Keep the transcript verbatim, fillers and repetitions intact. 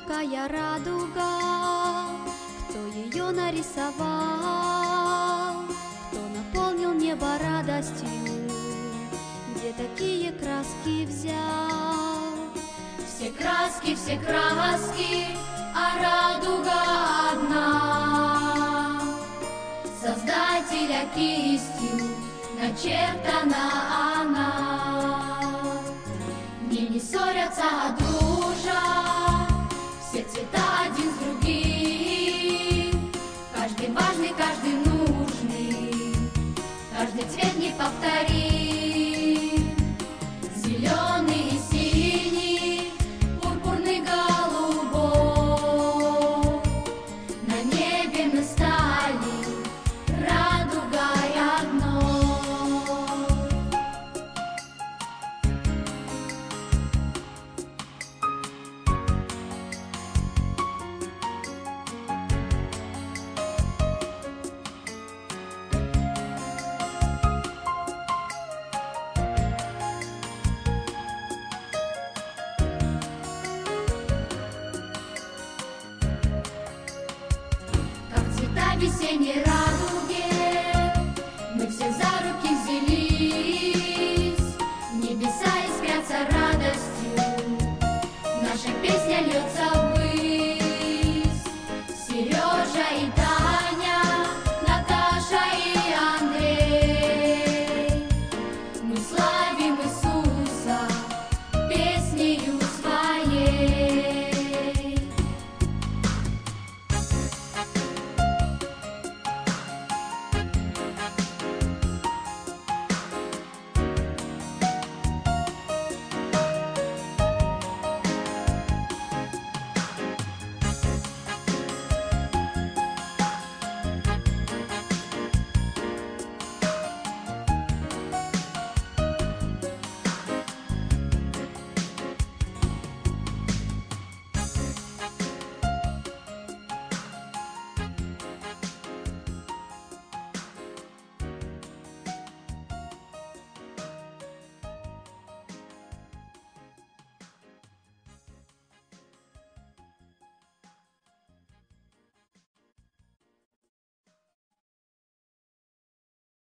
такая радуга? Кто ее нарисовал? Кто наполнил небо радостью? Где такие краски взял? Все краски, все краски, а радуга одна. Создателя кистью начертана она. Не не ссорятся, а дружат, все цвета один с другим. Каждый важный, каждый нужный, каждый цвет неповторим. Зеленый и синий, пурпурный, голубой. На небе мы стали радугой одной. Весенней